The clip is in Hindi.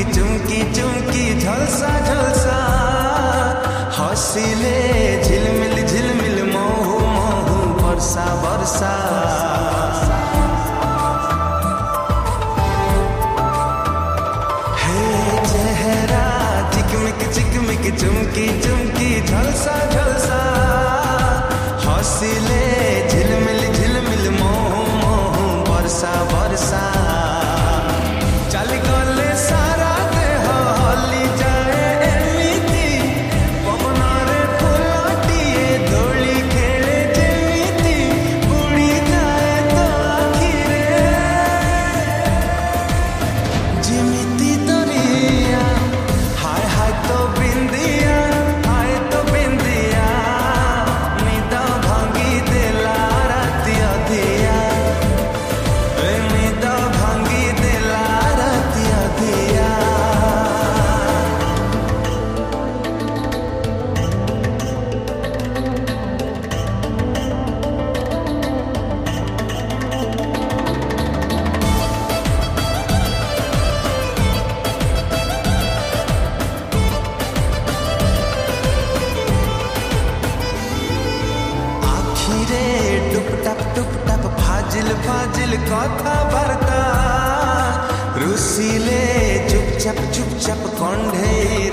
चुमकी चुमकी झलसा झलसा हसीले झिलमिल झिलमिल महू महू वर्षा वर्षा हे चेहरा चिकमिक चिकमिक चुमकी चुमकी झलसा झलसा हसीले झिलमिल झिलमिल महू महू वर्षा वर्षा चल गले सारा देह हली जाए एमिति पवनरे फुलटिए दोली खेले जेमिति उड़ी जाए तो आखिरे जिमिति दरिया हाय हाय तो बिंदिया हाय तो बिंदिया निद भांगी देला राति अधिया निद भांगी देला राति अधिया आखिरे टुप टप फाजिल फाजिल कथा बार्ता रुसिले चुप चाप कंढे